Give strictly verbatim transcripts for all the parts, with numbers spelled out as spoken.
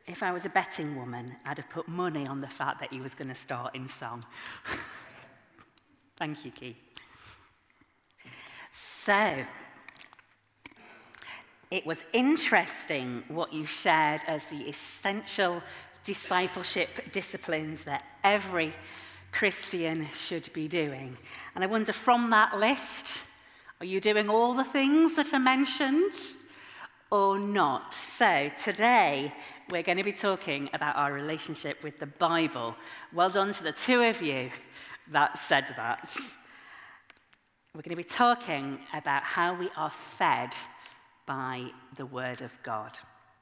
if I was a betting woman, I'd have put money on the fact that he was going to start in song. Thank you, Keith. So, it was interesting what you shared as the essential discipleship disciplines that every Christian should be doing. And I wonder, from that list, are you doing all the things that are mentioned or not? So today, we're going to be talking about our relationship with the Bible. Well done to the two of you that said that. We're going to be talking about how we are fed by the Word of God.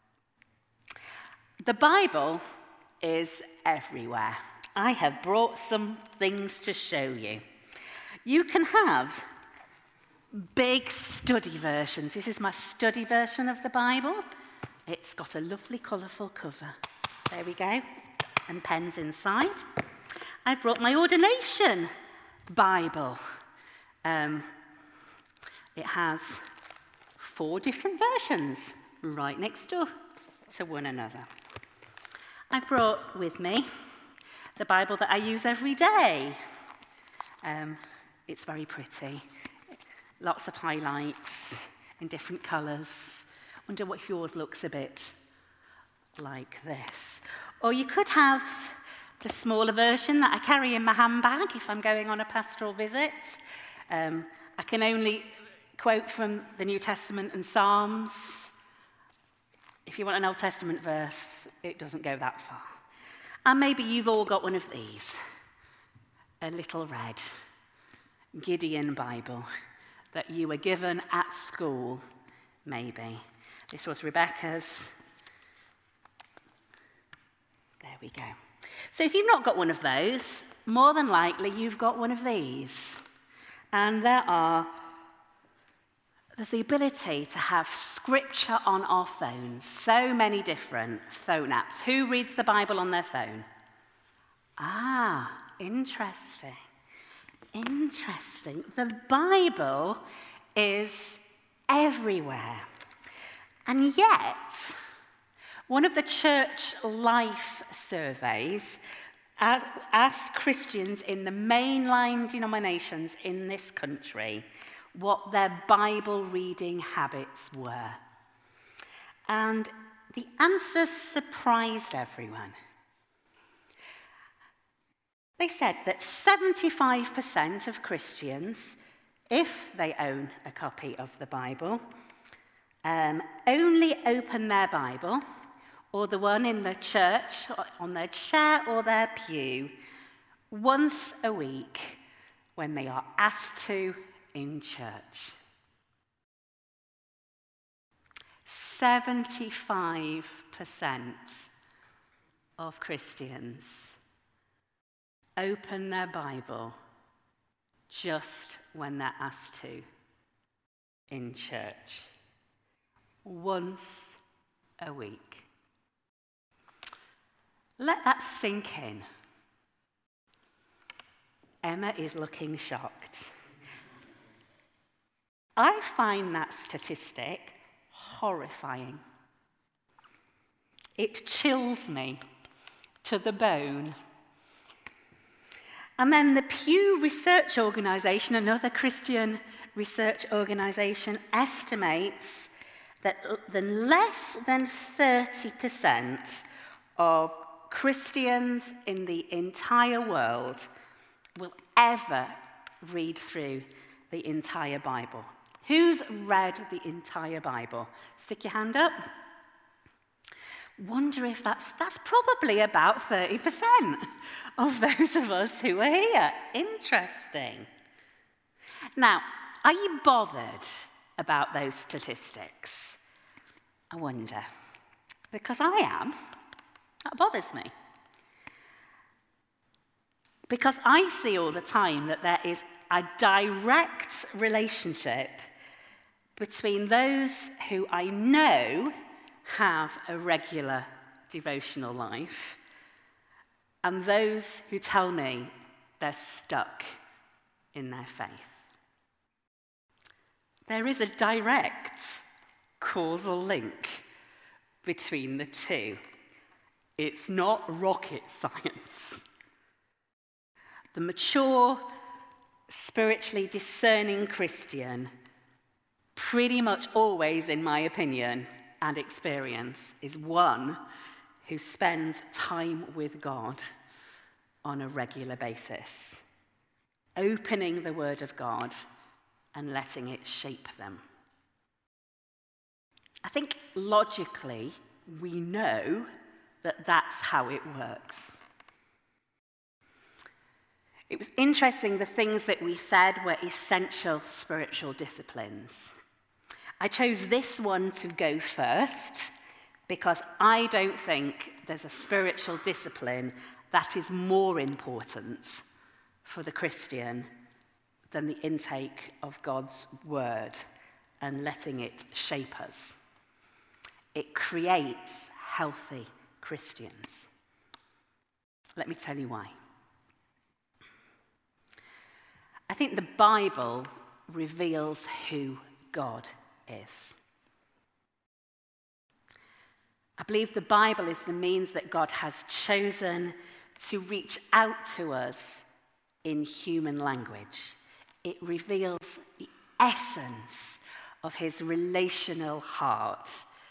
The Bible is everywhere. I have brought some things to show you. You can have big study versions. This is my study version of the Bible. It's got a lovely, colourful cover. There we go. And pens inside. I've brought my ordination Bible. Um, it has four different versions right next door to one another. I've brought with me the Bible that I use every day. Um, it's very pretty. Lots of highlights in different colours. Wonder what if yours looks a bit like this. Or you could have the smaller version that I carry in my handbag if I'm going on a pastoral visit. Um, I can only quote from the New Testament and Psalms. If you want an Old Testament verse, it doesn't go that far. And maybe you've all got one of these. A little red Gideon Bible that you were given at school, maybe. This was Rebecca's. There we go. So if you've not got one of those, more than likely you've got one of these. And there are, there's the ability to have scripture on our phones. So many different phone apps. Who reads the Bible on their phone? Ah, interesting. Interesting. The Bible is everywhere. And yet, one of the church life surveys asked Christians in the mainline denominations in this country what their Bible reading habits were. And the answers surprised everyone. They said that seventy-five percent of Christians, if they own a copy of the Bible, um, only open their Bible, or the one in the church, on their chair or their pew, once a week when they are asked to in church. seventy-five percent of Christians open their Bible just when they're asked to in church. Once a week. Let that sink in. Emma is looking shocked. I find that statistic horrifying. It chills me to the bone. And then the Pew Research Organisation, another Christian research organisation, estimates that less than thirty percent of Christians in the entire world will ever read through the entire Bible. Who's read the entire Bible? Stick your hand up. Wonder if that's, that's probably about thirty percent of those of us who are here. Interesting. Now, are you bothered about those statistics? I wonder. Because I am. That bothers me. Because I see all the time that there is a direct relationship between those who I know have a regular devotional life and those who tell me they're stuck in their faith. There is a direct causal link between the two. It's not rocket science. The mature, spiritually discerning Christian, pretty much always, in my opinion and experience, is one who spends time with God on a regular basis, opening the Word of God and letting it shape them. I think logically we know that that's how it works. It was interesting, the things that we said were essential spiritual disciplines. I chose this one to go first because I don't think there's a spiritual discipline that is more important for the Christian than the intake of God's word and letting it shape us. It creates healthy Christians. Let me tell you why. I think the Bible reveals who God is. I believe the Bible is the means that God has chosen to reach out to us in human language. It reveals the essence of his relational heart.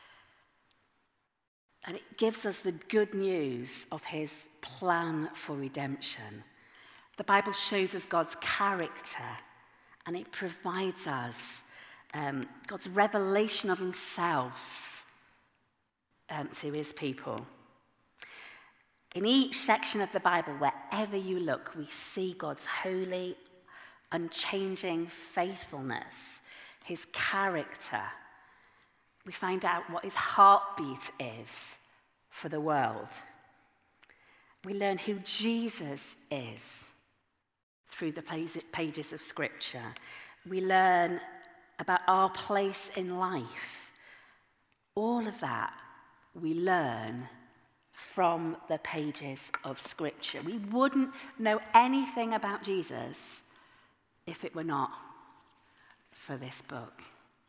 And it gives us the good news of his plan for redemption. The Bible shows us God's character, and it provides us um, God's revelation of himself um, to his people. In each section of the Bible, wherever you look, we see God's holy, unchanging faithfulness, his character. We find out what his heartbeat is for the world. We learn who Jesus is through the pages of Scripture. We learn about our place in life. All of that we learn from the pages of Scripture. We wouldn't know anything about Jesus if it were not for this book.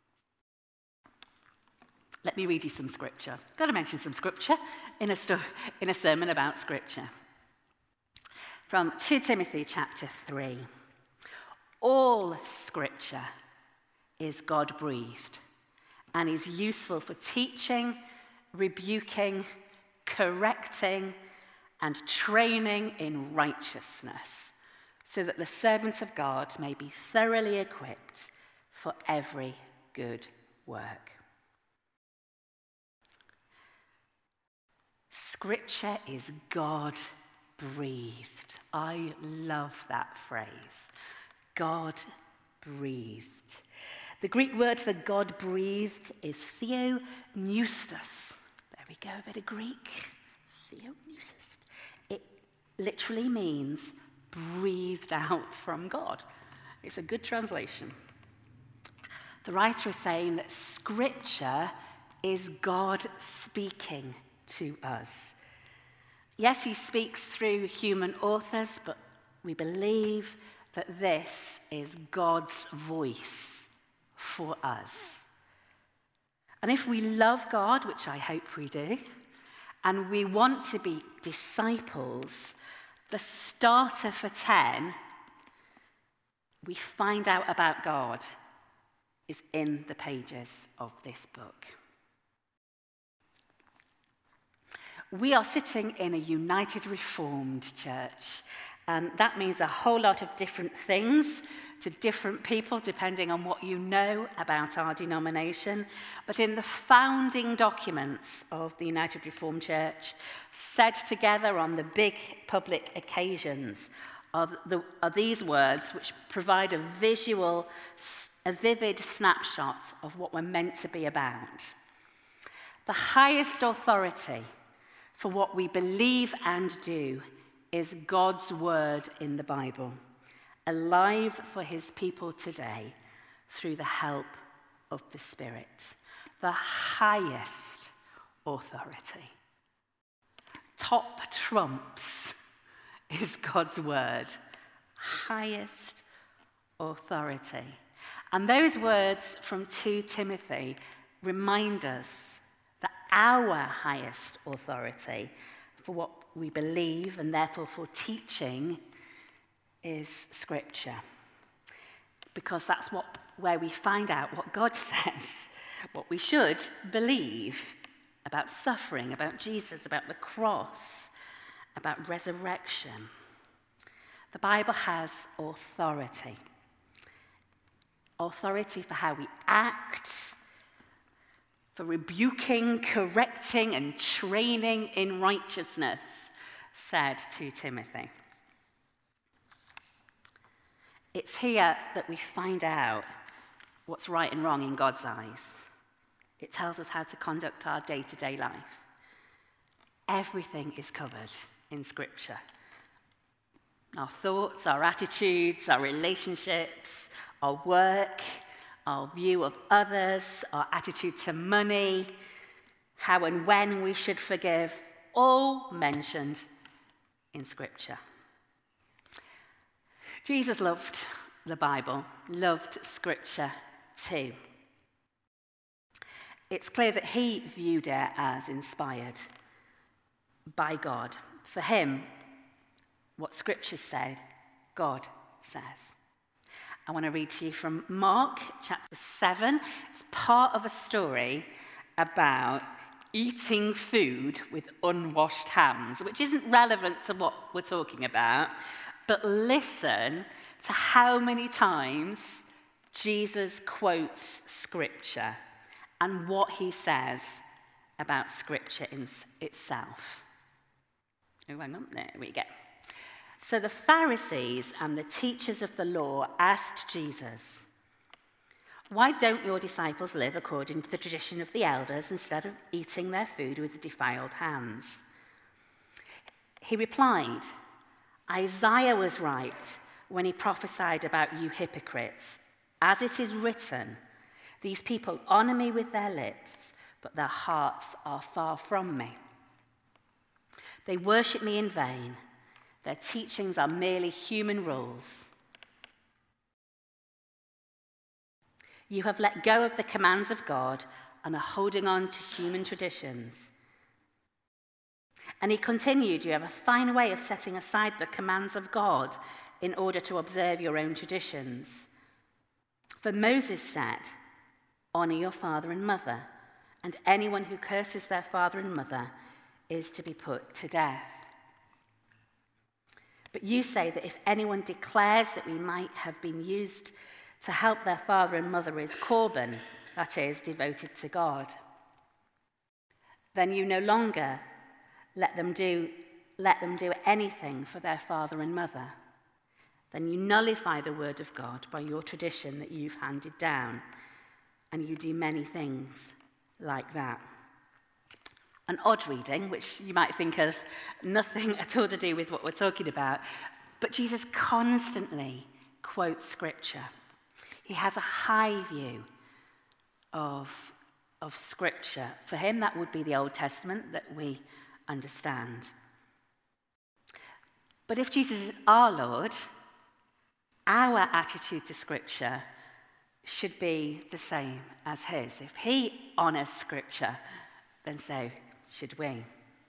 Let me read you some Scripture. I've got to mention some Scripture in a, sto- in a sermon about Scripture. From Second Timothy chapter three. All Scripture is God-breathed and is useful for teaching, rebuking, correcting, and training in righteousness, so that the servant of God may be thoroughly equipped for every good work. Scripture is God-breathed. I love that phrase. God-breathed. The Greek word for God-breathed is theopneustos. There we go, a bit of Greek. Theopneustos. It literally means breathed out from God. It's a good translation. The writer is saying that Scripture is God speaking to us. Yes, he speaks through human authors, but we believe that this is God's voice for us. And if we love God, which I hope we do, and we want to be disciples, the starter for ten, we find out about God, is in the pages of this book. We are sitting in a United Reformed church, and that means a whole lot of different things to different people, depending on what you know about our denomination. But in the founding documents of the United Reformed Church, said together on the big public occasions, are, the, are these words which provide a visual, a vivid snapshot of what we're meant to be about. The highest authority for what we believe and do is God's word in the Bible, alive for his people today through the help of the Spirit. The highest authority. Top trumps is God's word. Highest authority. And those words from Second Timothy remind us that our highest authority, for what we believe and therefore for teaching is Scripture. Because that's what where we find out what God says, what we should believe about suffering, about Jesus, about the cross, about resurrection. The Bible has authority. Authority for how we act, for rebuking, correcting, and training in righteousness, said to Timothy. It's here that we find out what's right and wrong in God's eyes. It tells us how to conduct our day-to-day life. Everything is covered in Scripture. Our thoughts, our attitudes, our relationships, our work, our view of others, our attitude to money, how and when we should forgive, all mentioned in Scripture. Jesus loved the Bible, loved Scripture too. It's clear that he viewed it as inspired by God. For him, what Scripture said, God says. I want to read to you from Mark chapter seven. It's part of a story about eating food with unwashed hands, which isn't relevant to what we're talking about, but listen to how many times Jesus quotes Scripture and what he says about Scripture in itself. Oh, hang on, there we go. So the Pharisees and the teachers of the law asked Jesus, "Why don't your disciples live according to the tradition of the elders instead of eating their food with defiled hands?" He replied, "Isaiah was right when he prophesied about you hypocrites. As it is written, these people honor me with their lips, but their hearts are far from me. They worship me in vain. Their teachings are merely human rules. You have let go of the commands of God and are holding on to human traditions." And he continued, "You have a fine way of setting aside the commands of God in order to observe your own traditions. For Moses said, 'Honor your father and mother,' and anyone who curses their father and mother is to be put to death. But you say that if anyone declares that we might have been used to help their father and mother is korban, that is, devoted to God. Then you no longer let them do let them do anything for their father and mother. Then you nullify the word of God by your tradition that you've handed down, and you do many things like that." An odd reading, which you might think has nothing at all to do with what we're talking about, but Jesus constantly quotes Scripture. He has a high view of, of Scripture. For him, that would be the Old Testament that we understand. But if Jesus is our Lord, our attitude to Scripture should be the same as his. If he honors Scripture, then so should we.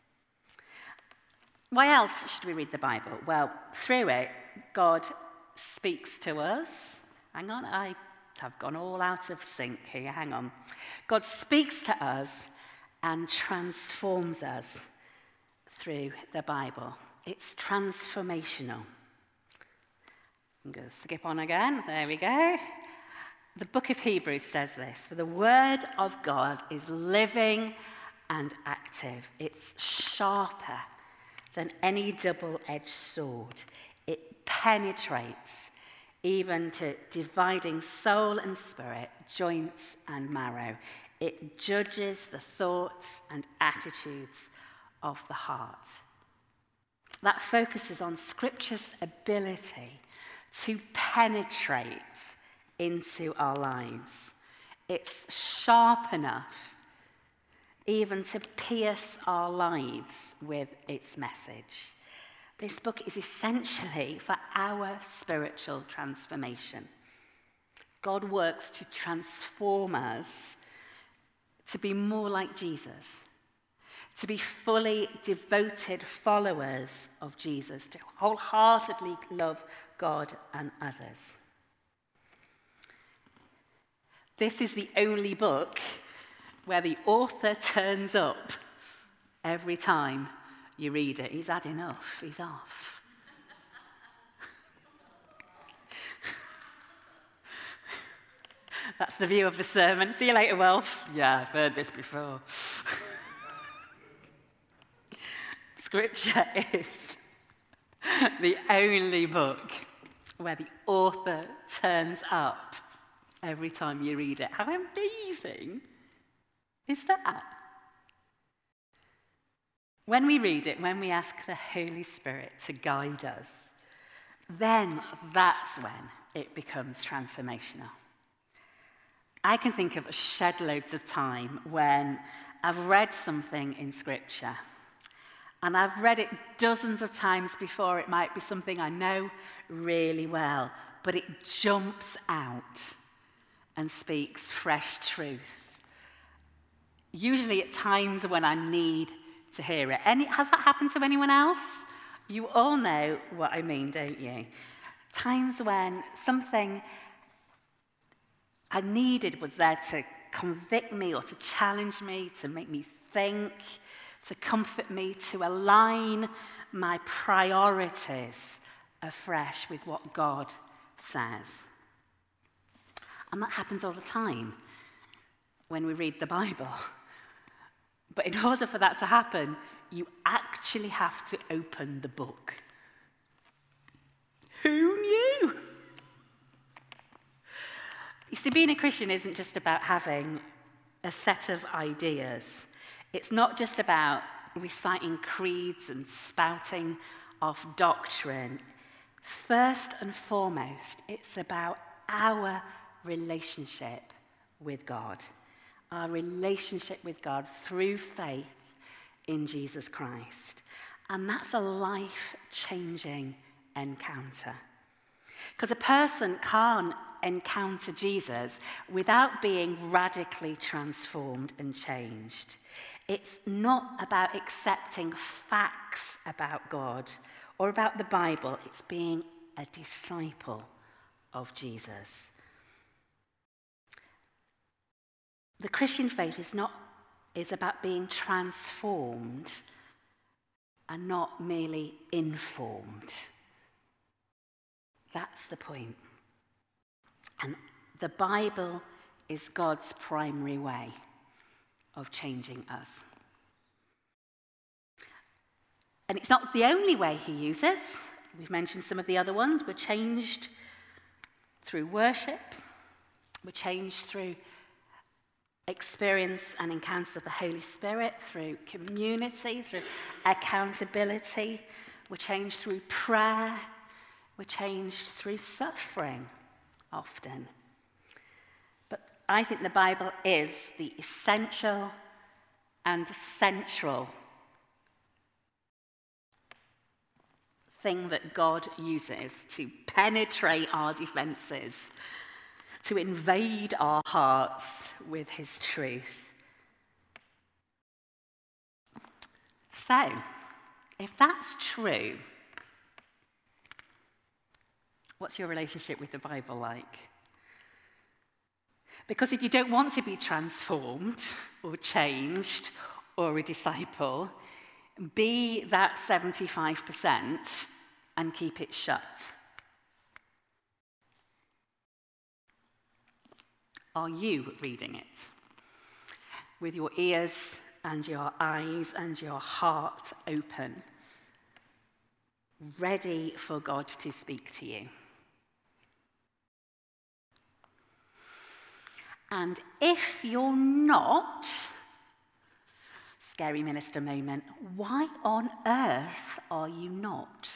Why else should we read the Bible? Well, through it, God speaks to us. Hang on, I have gone all out of sync here. Hang on. God speaks to us and transforms us through the Bible. It's transformational. I'm going to skip on again. There we go. The book of Hebrews says this: "For the word of God is living and active. It's sharper than any double-edged sword. It penetrates even to dividing soul and spirit, joints and marrow. It judges the thoughts and attitudes of the heart." That focuses on Scripture's ability to penetrate into our lives. It's sharp enough even to pierce our lives with its message. This book is essentially for our spiritual transformation. God works to transform us to be more like Jesus, to be fully devoted followers of Jesus, to wholeheartedly love God and others. This is the only book where the author turns up every time you read it. He's had enough, he's off. That's the view of the sermon. See you later, Wilf. Yeah, I've heard this before. Scripture is the only book where the author turns up every time you read it. How amazing is that? When we read it, when we ask the Holy Spirit to guide us, then that's when it becomes transformational. I can think of shed loads of time when I've read something in Scripture, and I've read it dozens of times before. It might be something I know really well, but it jumps out and speaks fresh truth. Usually at times when I need to hear it. Any, has that happened to anyone else? You all know what I mean, don't you? Times when something I needed was there to convict me or to challenge me, to make me think, to comfort me, to align my priorities afresh with what God says. And that happens all the time when we read the Bible. But in order for that to happen, you actually have to open the book. Who knew? You see, being a Christian isn't just about having a set of ideas. It's not just about reciting creeds and spouting off doctrine. First and foremost, it's about our relationship with God. Our relationship with God through faith in Jesus Christ. And that's a life-changing encounter. Because a person can't encounter Jesus without being radically transformed and changed. It's not about accepting facts about God or about the Bible. It's being a disciple of Jesus. The Christian faith is not is about being transformed and not merely informed. That's the point. And the Bible is God's primary way of changing us. And it's not the only way he uses. We've mentioned some of the other ones. We're changed through worship. We're changed through experience and encounters of the Holy Spirit, through community, through accountability. We're changed through prayer. We're changed through suffering, often. But I think the Bible is the essential and central thing that God uses to penetrate our defenses, to invade our hearts with his truth. So, if that's true, what's your relationship with the Bible like? Because if you don't want to be transformed or changed or a disciple, be that seventy-five percent and keep it shut. Are you reading it with your ears and your eyes and your heart open, ready for God to speak to you? And if you're not, scary minister moment, why on earth are you not?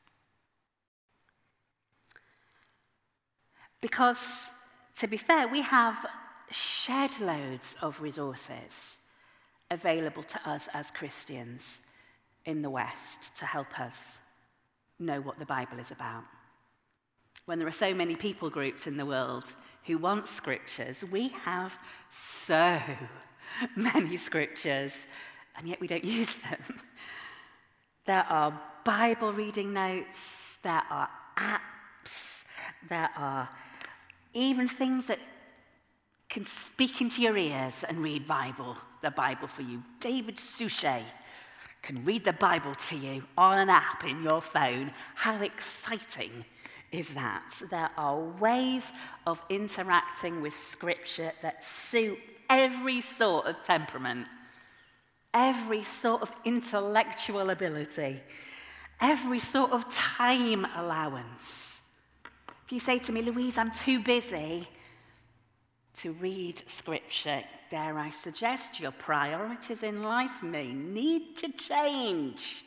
Because, to be fair, we have shed loads of resources available to us as Christians in the West to help us know what the Bible is about. When there are so many people groups in the world who want scriptures, we have so many scriptures and yet we don't use them. There are Bible reading notes, there are apps, there are even things that can speak into your ears and read Bible, the Bible for you. David Suchet can read the Bible to you on an app in your phone. How exciting is that? There are ways of interacting with Scripture that suit every sort of temperament, every sort of intellectual ability, every sort of time allowance. If you say to me, Louise, I'm too busy to read Scripture, dare I suggest your priorities in life may need to change.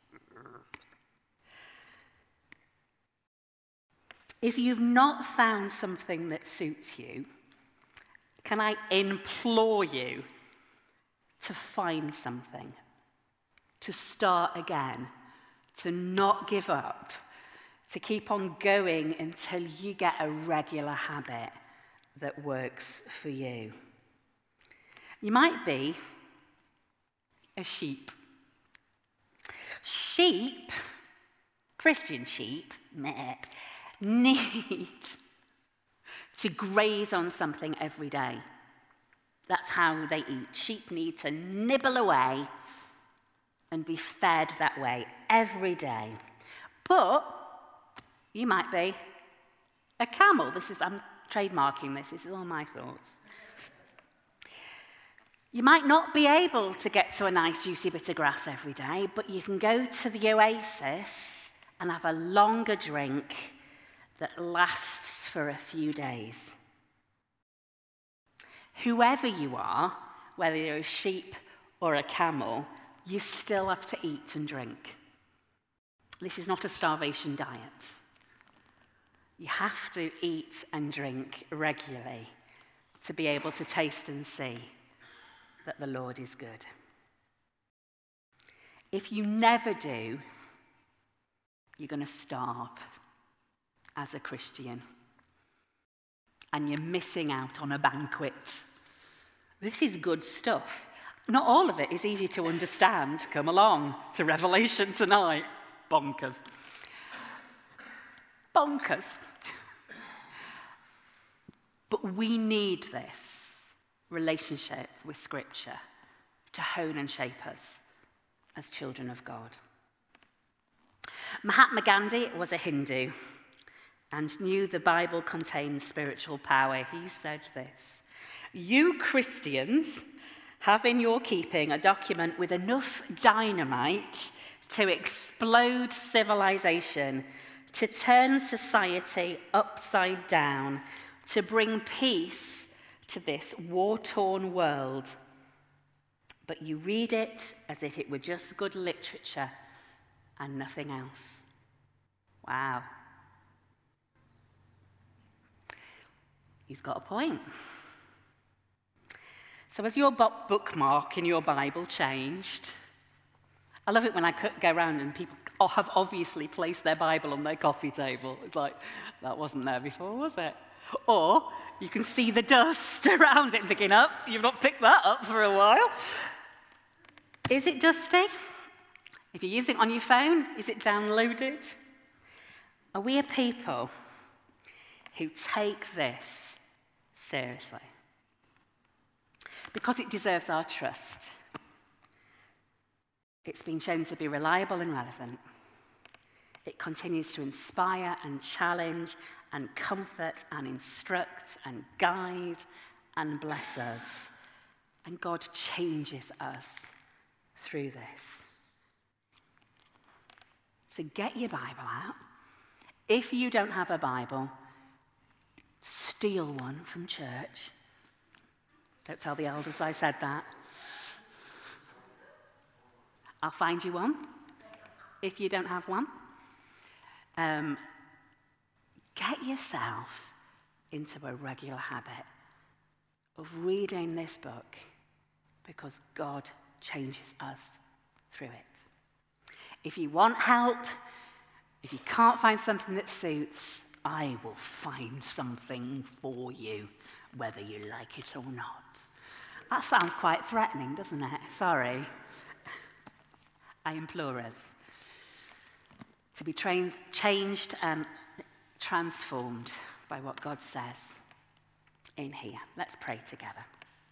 If you've not found something that suits you, can I implore you to find something, to start again, to not give up, to keep on going until you get a regular habit that works for you. You might be a sheep. Sheep, Christian sheep, meh, need to graze on something every day. That's how they eat. Sheep need to nibble away and be fed that way every day. But you might be a camel. This is, I'm trademarking this, this is all my thoughts. You might not be able to get to a nice juicy bit of grass every day, but you can go to the oasis and have a longer drink that lasts for a few days. Whoever you are, whether you're a sheep or a camel, you still have to eat and drink. This is not a starvation diet. You have to eat and drink regularly to be able to taste and see that the Lord is good. If you never do, you're going to starve as a Christian. And you're missing out on a banquet. This is good stuff. Not all of it is easy to understand. Come along to Revelation tonight. Bonkers. Bonkers. But we need this relationship with Scripture to hone and shape us as children of God. Mahatma Gandhi was a Hindu and knew the Bible contains spiritual power. He said this: "You Christians have in your keeping a document with enough dynamite to explode civilization, to turn society upside down, to bring peace to this war-torn world. But you read it as if it were just good literature and nothing else." Wow. He's got a point. So has your bookmark in your Bible changed? I love it when I go around and people have obviously placed their Bible on their coffee table. It's like, that wasn't there before, was it? Or you can see the dust around it picking up. You've not picked that up for a while. Is it dusty? If you're using it on your phone, is it downloaded? Are we a people who take this seriously? Because it deserves our trust. It's been shown to be reliable and relevant. It continues to inspire and challenge and comfort and instruct and guide and bless us. And God changes us through this. So get your Bible out. If you don't have a Bible, steal one from church. Don't tell the elders I said that. I'll find you one if you don't have one. Um, get yourself into a regular habit of reading this book because God changes us through it. If you want help, if you can't find something that suits, I will find something for you, whether you like it or not. That sounds quite threatening, doesn't it? Sorry. I implore us to be trained, changed and transformed by what God says in here. Let's pray together.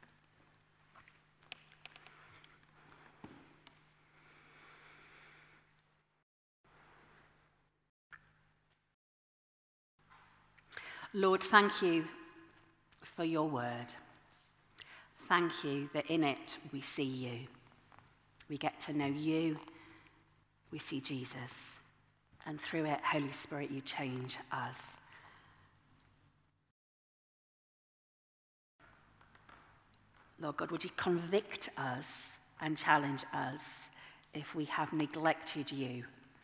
Lord, thank you for your word. Thank you that in it we see you. We get to know you. We see Jesus. And through it, Holy Spirit, you change us. Lord God, would you convict us and challenge us if we have neglected you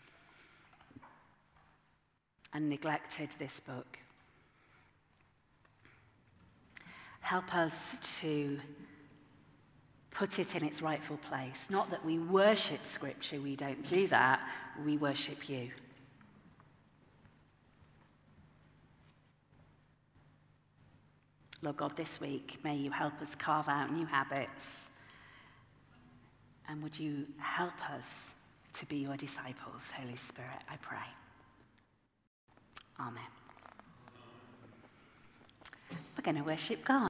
and neglected this book? Help us to put it in its rightful place. Not that we worship Scripture, we don't do that. We worship you. Lord God, this week, may you help us carve out new habits. And would you help us to be your disciples, Holy Spirit, I pray. Amen. We're going to worship God.